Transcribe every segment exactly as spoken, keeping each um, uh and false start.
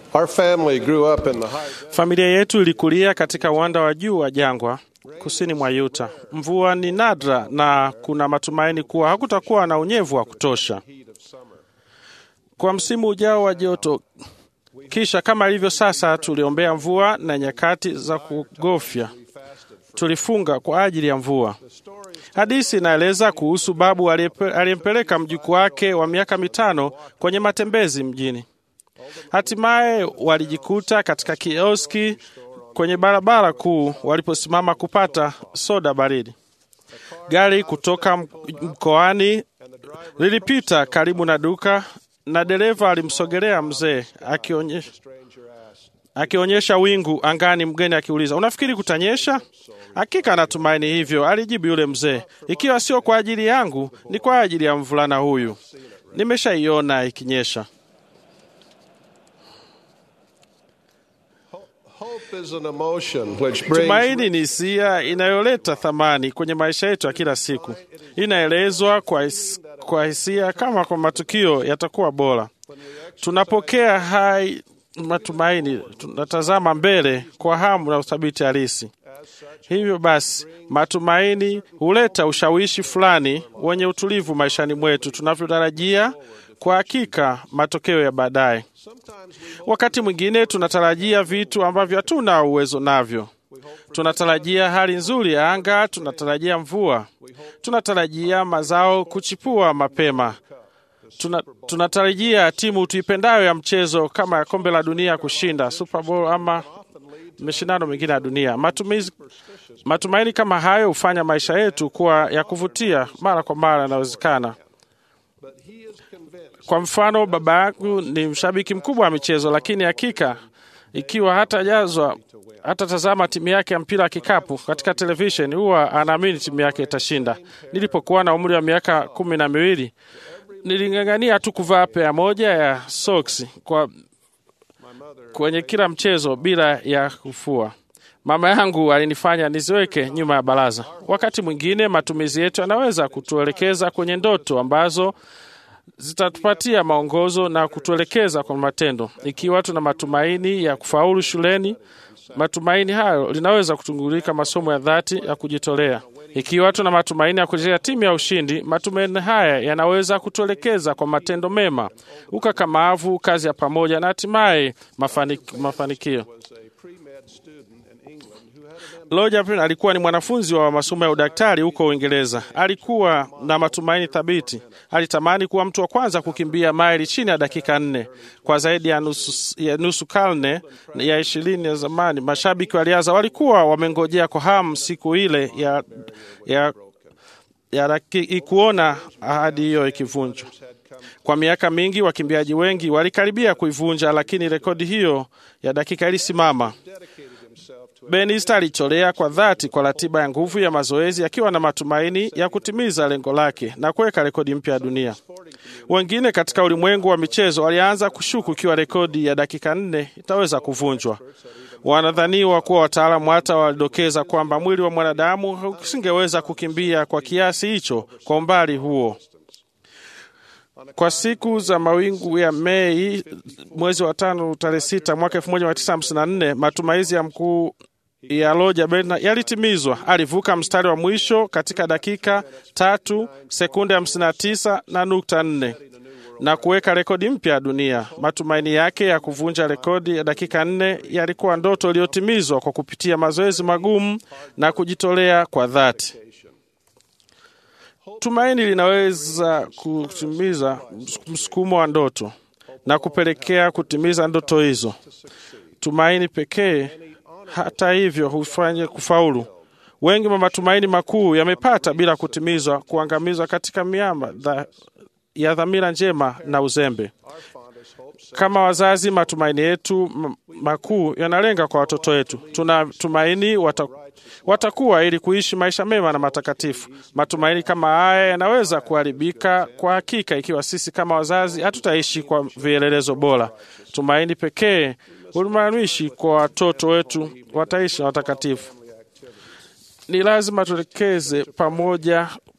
Our family grew up in the high Familia yetu ilikulia katika uwanda wa juu wa jangwa kusini mwa Utah. Mvua ni nadra na kuna matumaini kuwa hakutakuwa na unyevu wa kutosha kwa msimu ujao wa joto. Kisha kama ilivyo sasa, tuliombea mvua na nyakati za kugofya. Tulifunga kwa ajili ya mvua. Hadithi inaeleza kuhusu babu aliyempeleka mjukuu wake wa miaka mitano kwenye matembezi mjini. Hatimaye walijikuta katika kioski kwenye barabara kuu waliposimama kupata soda baridi. Gari kutoka mkoani lilipita karibu na duka na dereva alimsogelea mzee akionyesha akionyesha wingu angani. Mgeni akiuliza, "Unafikiri kutanyesha?" "Hakika natumaini hivyo," alijibu yule mzee. "Ikiwa sio kwa ajili yangu, ni kwa ajili ya mvulana huyu. Nimeshaiona ikinyesha." Tumaini ni hisia inayoleta thamani kwenye maisha yetu ya kila siku. Inaelezwa kwa, his, kwa hisia kama kwa matukio yatakuwa bora. Tunapokea hai matumaini, tunatazama mbele kwa hamu na uthabiti halisi. Hivyo basi, matumaini huleta ushawishi fulani wenye utulivu maishani mwetu tunavyotarajia kwa hakika matokeo ya baadaye. Wakati mwingine tunatarajia vitu ambavyo hatuna uwezo navyo. Tunatarajia hali nzuri ya anga, tunatarajia mvua, tunatarajia mazao kuchipua mapema. Tuna, tunatarajia timu tuipendayo ya mchezo kama ya kombe la dunia kushinda Super Bowl ama mashindano mengine ya dunia. Matumizi, matumaini kama hayo hufanya maisha yetu kuwa ya kuvutia mara kwa mara inawezekana. Kwa mfano, baba yangu ni mshabiki mkubwa wa michezo, lakini hakika ikiwa hata jazwa hata tazama timu yake ya mpira wa kikapu katika television, huwa anaamini timu yake itashinda. Nilipokuwa na umri wa miaka kumi na miwili, niling'ang'ania tu kuvaa pea moja ya socks kwa kwenye kila mchezo bila ya kufua. Mama yangu alinifanya niziweke nyuma ya baraza. Wakati mwingine matumizi yetu yanaweza kutuelekeza kwenye ndoto ambazo zitatupatia maongozo na kutuelekeza kwa matendo. Ikiwa tuna matumaini ya kufaulu shuleni, matumaini hayo linaweza kutungulika masomo ya dhati ya kujitolea. Ikiwa tuna matumaini ya kuchezea timu ya ushindi, matumaini haya yanaweza kutuelekeza kwa matendo mema, ukakamavu, kazi ya pamoja na hatimaye mafanik, mafanikio. Roger Payne alikuwa ni mwanafunzi wa masomo ya udaktari huko Uingereza. Alikuwa na matumaini thabiti. Alitamani kuwa mtu wa kwanza kukimbia maili chini ya dakika nne. Kwa zaidi ya nusu, ya nusu karne ya ishirini ya zamani, mashabiki wa riadha walikuwa wamengojea kwa hamu siku ile ya, ya, ya kuona ahadi hiyo ikivunjwa. Kwa miaka mingi wakimbiaji wengi walikaribia kuivunja, lakini rekodi hiyo ya dakika ilisimama. Ben Easter alicholea kwa dhati kwa ratiba ya nguvu ya mazoezi akiwa na matumaini ya kutimiza lengo lake na kuweka rekodi mpya ya dunia. Wengine katika ulimwengu wa michezo walianza kushuku ikiwa rekodi ya dakika nne itaweza kuvunjwa. Wanadhaniwa kuwa wataalamu hata walidokeza kwamba mwili wa mwanadamu usingeweza kukimbia kwa kiasi hicho kwa umbali huo. Kwa siku za mawingu ya Mei mwezi wa tano tarehe sita mwaka elfu moja mia tisa hamsini na nne, matumaizi ya mkuu ya Roger Payne yalitimizwa. Alivuka mstari wa mwisho katika dakika tatu sekunde hamsini na tisa na nukta nne na kuweka rekodi mpya ya dunia. Matumaini yake ya kuvunja rekodi ya dakika nne yalikuwa ndoto iliyotimizwa kwa kupitia mazoezi magumu na kujitolea kwa dhati. Tumaini linaweza kutimiza msukumo wa ndoto na kupelekea kutimiza ndoto hizo. Tumaini pekee, hata hivyo, hufanya kufaulu. Wengi wa matumaini makuu yamepata bila kutimizwa, kuangamizwa katika miamba dha, ya dhamira njema na uzembe. Kama wazazi, matumaini yetu makuu yanalenga kwa watoto wetu. Tunatumaini wata, watakuwa ili kuishi maisha mema na matakatifu. Matumaini kama haya yanaweza kuharibika kwa hakika ikiwa sisi kama wazazi hatutaishi kwa vielelezo bora. Tumaini pekee ulimaanisha kwa watoto wetu wataishi na watakatifu. Ni lazima tuelekeze pamoja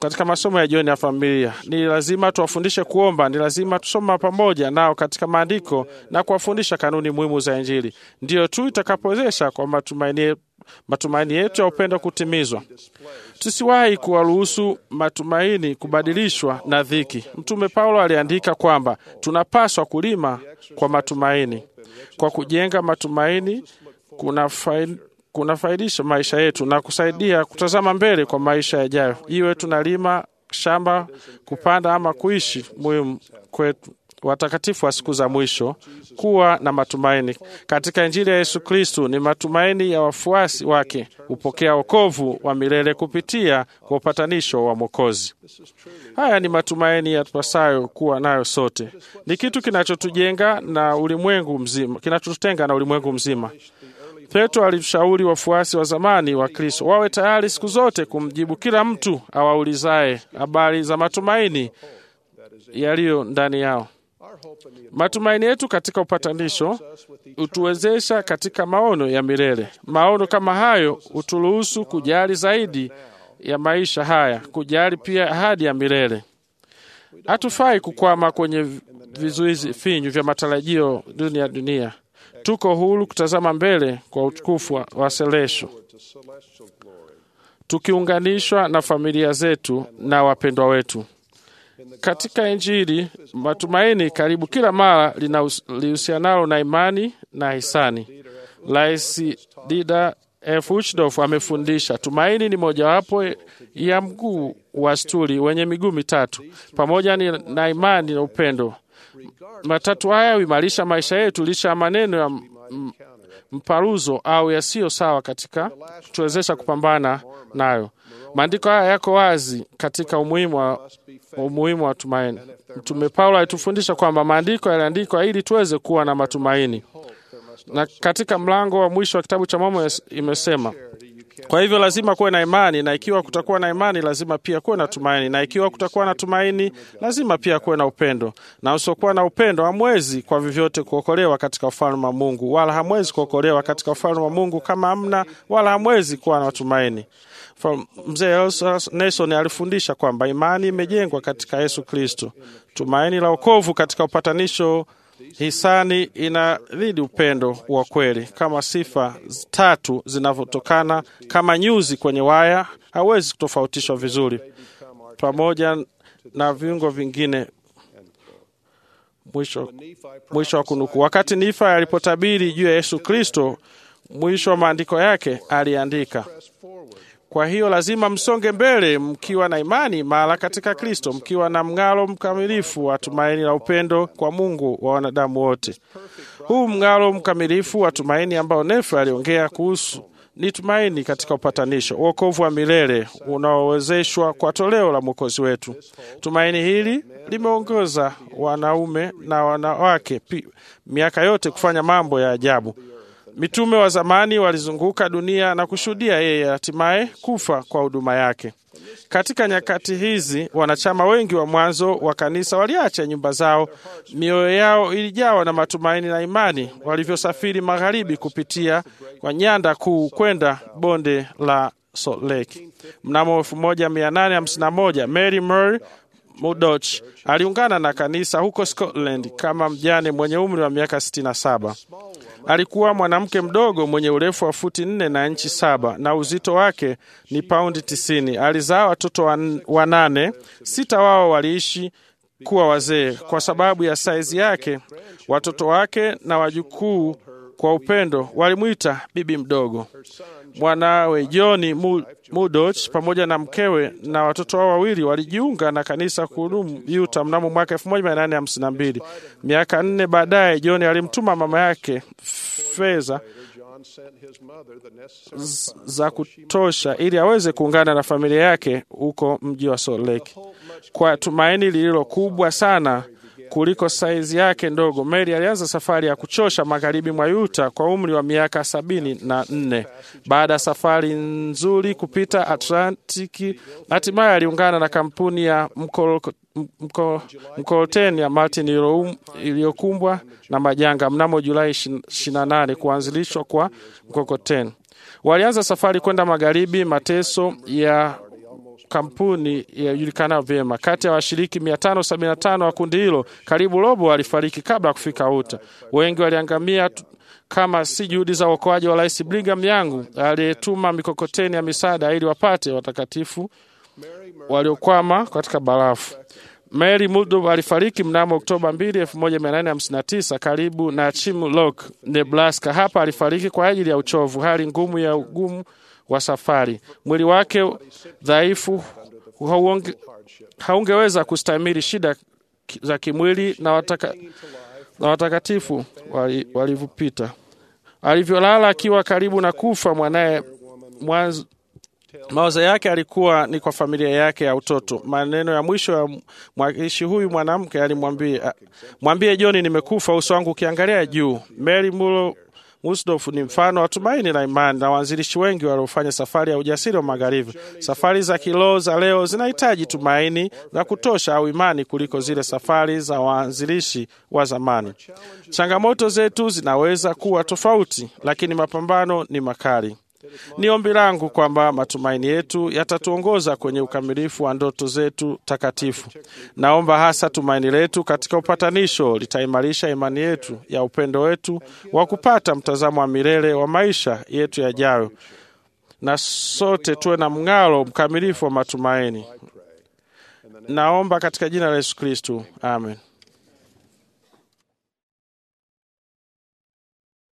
katika masomo ya jioni ya familia. Ni lazima tuwafundishe kuomba, ni lazima tusoma pamoja nao katika maandiko na kuwafundisha kanuni muhimu za Injili. Ndiyo tu itakapowezesha kwa matumaini matumaini yetu ya upendo kutimizwa. Tusiwahi kuwaruhusu matumaini kubadilishwa na dhiki. Mtume Paulo aliandika kwamba tunapaswa kulima kwa matumaini. Kwa kujenga matumaini kuna faida kunafaidisha maisha yetu na kusaidia kutazama mbele kwa maisha yajayo. Iwe tunalima shamba, kupanda ama kuishi, muhimu kwetu watakatifu wa siku za mwisho kuwa na matumaini. Katika Injili ya Yesu Kristo ni matumaini ya wafuasi wake hupokea wokovu wa milele kupitia kwa upatanisho wa Mwokozi. Haya ni matumaini yatupasayo kuwa nayo sote. Ni kitu kinachotujenga na ulimwengu mzima, kinachotutenga na ulimwengu mzima. Petro alishauri wafuasi wa zamani wa Kristo wawe tayari siku zote kumjibu kila mtu awaulizaye habari za matumaini yaliyo ndani yao. Matumaini yetu katika upatanisho utuwezesha katika maono ya milele. Maono kama hayo uturuhusu kujali zaidi ya maisha haya, kujali pia ahadi ya milele. Hatufai kukwama kwenye vizuizi finyu vya matarajio dunia dunia. Tuko huru kutazama mbele kwa utukufu wa selesho, tukiunganishwa na familia zetu na wapendwa wetu. Katika Injili, matumaini karibu kila mara linahusianalo na imani na hisani. Rais Dieter F. Uchtdorf amefundisha tumaini ni mojawapo ya mguu wa stuli wenye miguu mitatu, pamoja na imani na upendo. Matatu haya huimarisha maisha yetu licha ya maneno ya mparuzo au yasiyo sawa katika kutuwezesha kupambana nayo. Maandiko haya yako wazi katika umuhimu wa umuhimu wa tumaini. Mtume Paulo alitufundisha kwamba maandiko yaliandikwa ili tuweze kuwa na matumaini. Na katika mlango wa mwisho wa kitabu cha Mormoni imesema, kwa hivyo lazima kuwe na imani, na ikiwa kutakuwa na imani lazima pia kuwe na tumaini, na ikiwa kutakuwa na tumaini lazima pia kuwe na upendo. Na usiokuwa na upendo hamwezi kwa vyovyote kuokolewa katika ufalme wa Mungu, wala hamwezi kuokolewa katika ufalme wa Mungu kama hamna wala hamwezi kuwa na tumaini. Mzee Nelson alifundisha kwamba imani imejengwa katika Yesu Kristo. Tumaini la wokovu katika upatanisho hisani inadhidi upendo wa kweli. Kama sifa tatu zinavyotokana kama nyuzi kwenye waya, hawezi kutofautishwa vizuri pamoja na viungo vingine. Mwisho, mwisho wa kunuku. Wakati Nifa alipotabiri juu ya Yesu Kristo, mwisho wa maandiko yake aliandika, kwa hiyo lazima msonge mbele mkiwa na imani imara katika Kristo, mkiwa na mng'aro mkamilifu wa tumaini la upendo kwa Mungu wa wanadamu wote. Huu mng'aro mkamilifu wa tumaini ambao Nefe aliongea kuhusu ni tumaini katika upatanisho, wokovu wa milele unaowezeshwa kwa toleo la Mwokozi wetu. Tumaini hili limeongoza wanaume na wanawake pi, miaka yote kufanya mambo ya ajabu. Mitume wa zamani walizunguka dunia na kushuhudia yeye hatimaye kufa kwa huduma yake. Katika nyakati hizi, wanachama wengi wa mwanzo wa kanisa waliacha nyumba zao. Mioyo yao ilijawa na matumaini na imani walivyosafiri magharibi kupitia kwa nyanda kuu kwenda bonde la Salt Lake. Mnamo elfu moja mia nane hamsini na moja, Mary Murray Murdoch aliungana na kanisa huko Scotland kama mjane mwenye umri wa miaka sitini na saba. Alikuwa mwanamke mdogo mwenye urefu wa futi nne na inchi saba na uzito wake ni paundi tisini. Alizaa watoto wanane, sita wao waliishi kuwa wazee. Kwa sababu ya saizi yake, watoto wake na wajukuu kwa upendo walimwita bibi mdogo. Mwanawe John Murdoch pamoja na mkewe na watoto wao wawili walijiunga na kanisa kuhudumu Utah mnamo mwaka elfu moja mia nane hamsini na mbili. Miaka nne baadaye, John alimtuma mama yake fedha za kutosha ili aweze kuungana na familia yake huko mji wa Salt Lake. Kwa tumaini lililo kubwa sana kuliko saizi yake ndogo, Mary alianza safari ya kuchosha magharibi mwa Utah kwa umri wa miaka sabini na nne. Baada ya safari nzuri kupita Atlantiki, hatimaye aliungana na kampuni ya mkokoteni ya Martin iliyokumbwa na majanga mnamo Julai ishirini na nane kuanzilishwa kwa mkokoteni. Walianza safari kwenda magharibi. Mateso ya kampuni yajulikana vyema. Kati ya washiriki mia tano sabini na tano wa kundi hilo, karibu robo walifariki kabla ya kufika Utah. Wengi waliangamia kama si juhudi za uokoaji wa Rais Brigham Young aliyetuma mikokoteni ya misaada ili wapate watakatifu waliokwama katika barafu. Mary Muldoon alifariki mnamo Oktoba mbili, elfu moja mia nane hamsini na tisa karibu na Chimlock, Nebraska. Hapa alifariki kwa ajili ya uchovu, hali ngumu ya ugumu wa safari. Mwili wake dhaifu haunge, haungeweza kustahimili shida za kimwili na wataka, na watakatifu walivyopita. Alivyolala akiwa karibu na kufa mwanae mwanzo, mawazo yake alikuwa ni kwa familia yake ya utoto. Maneno ya mwisho ya mwakilishi huyu mwanamke alimwambia, mwambie John nimekufa, uso wangu ukiangalia juu. Mary Muldoon ni mfano wa tumaini la imani na waanzilishi wengi waliofanya safari ya ujasiri wa magharibi. Safari za kiroho za leo zinahitaji tumaini na kutosha au imani kuliko zile safari za waanzilishi wa zamani. Changamoto zetu zinaweza kuwa tofauti, lakini mapambano ni makali. Ni ombi langu kwamba matumaini yetu yatatuongoza kwenye ukamilifu wa ndoto zetu takatifu. Naomba hasa tumaini letu katika upatanisho litaimarisha imani yetu ya upendo wetu wa kupata mtazamo wa milele wa maisha yetu yajayo, na sote tuwe na mng'aro mkamilifu wa matumaini. Naomba katika jina la Yesu Kristo. Amen.